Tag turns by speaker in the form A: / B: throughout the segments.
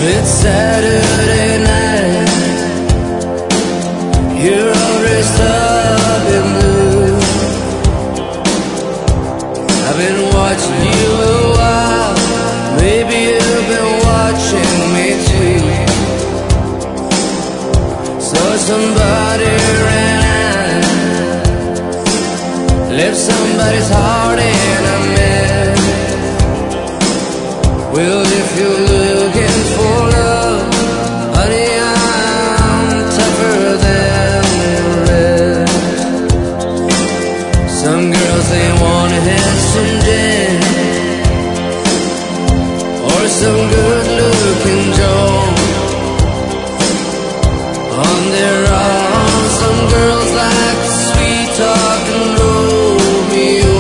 A: It's Saturday night. You're all dressed up in blue. I've been watching you a while. Maybe you've been watching me too. So somebody ran out, left somebody's heart in a mess. Well, if you're looking for love, honey, I'm tougher than the rest. Some girls, they wanna have some gin, or some good-looking Joe. On their own, some girls like sweet talk and Romeo.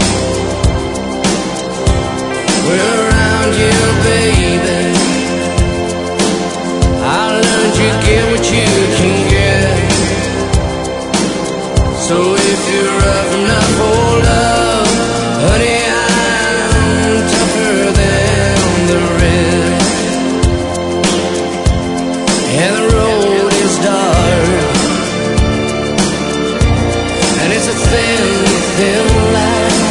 A: We're around you, baby. I learned you get what you can get. So if you're rough enough for love, honey, I'm tougher than the rest. And the road is dark, and it's a thin, thin line.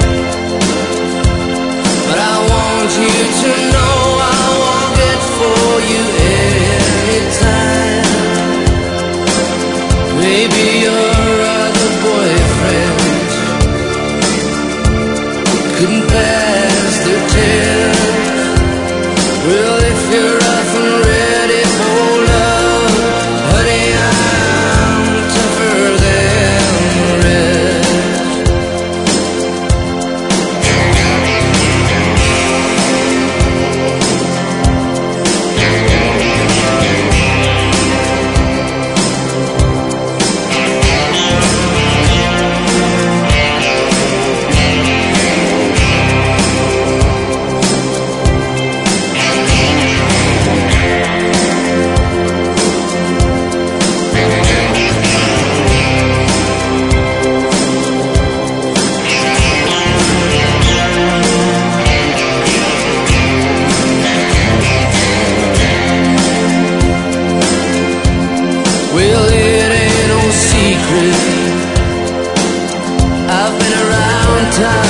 A: But I want you to know I want it for you anytime. Maybe your other boyfriend couldn't pass the test. Well, if you're rough and ready for love, honey, I'm tougher than the rest. Well, it ain't no secret, I've been around town